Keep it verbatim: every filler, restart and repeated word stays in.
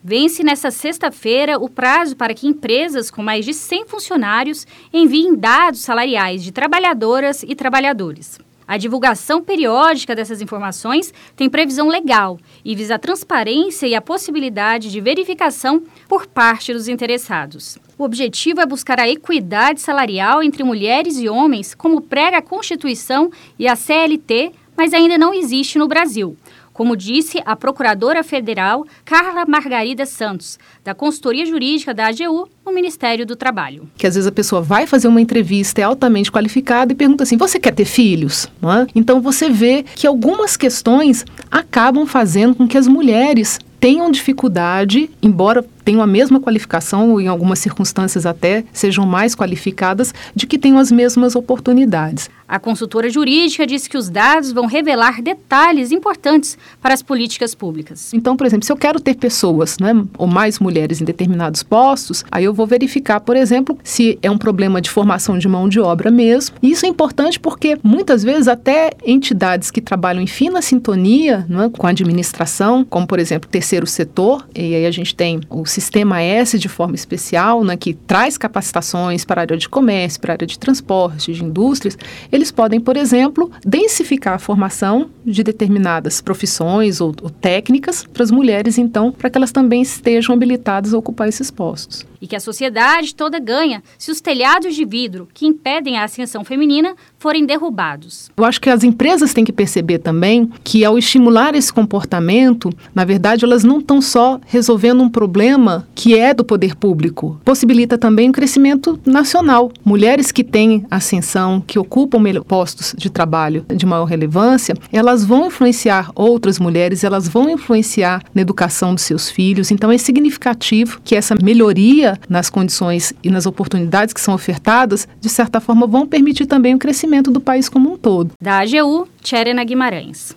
Vence nesta sexta-feira o prazo para que empresas com mais de cem funcionários enviem dados salariais de trabalhadoras e trabalhadores. A divulgação periódica dessas informações tem previsão legal e visa a transparência e a possibilidade de verificação por parte dos interessados. O objetivo é buscar a equidade salarial entre mulheres e homens, como prega a Constituição e a C L T, mas ainda não existe no Brasil. Como disse a Procuradora Federal Carla Margarida Santos, da Consultoria Jurídica da A G U, no Ministério do Trabalho. Que às vezes a pessoa vai fazer uma entrevista, é altamente qualificada e pergunta assim, você quer ter filhos? Não é? Então você vê que algumas questões acabam fazendo com que as mulheres tenham dificuldade, embora tenham a mesma qualificação, ou em algumas circunstâncias até sejam mais qualificadas, de que tenham as mesmas oportunidades. A consultora jurídica disse que os dados vão revelar detalhes importantes para as políticas públicas. Então, por exemplo, se eu quero ter pessoas, né, ou mais mulheres em determinados postos, aí eu vou verificar, por exemplo, se é um problema de formação de mão de obra mesmo. E isso é importante porque, muitas vezes, até entidades que trabalham em fina sintonia, né, com a administração, como, por exemplo, o terceiro setor, e aí a gente tem o Sistema S de forma especial, né, que traz capacitações para a área de comércio, para a área de transporte, de indústrias, eles podem, por exemplo, densificar a formação de determinadas profissões ou, ou técnicas para as mulheres, então, para que elas também estejam habilitadas a ocupar esses postos. E que a sociedade toda ganha se os telhados de vidro que impedem a ascensão feminina forem derrubados. Eu acho que as empresas têm que perceber também que, ao estimular esse comportamento, na verdade, elas não estão só resolvendo um problema que é do poder público, possibilita também o crescimento nacional. Mulheres que têm ascensão, que ocupam postos de trabalho de maior relevância, elas vão influenciar outras mulheres, elas vão influenciar na educação dos seus filhos. Então, é significativo que essa melhoria nas condições e nas oportunidades que são ofertadas, de certa forma, vão permitir também o crescimento do país como um todo. Da A G U, Tcherena Guimarães.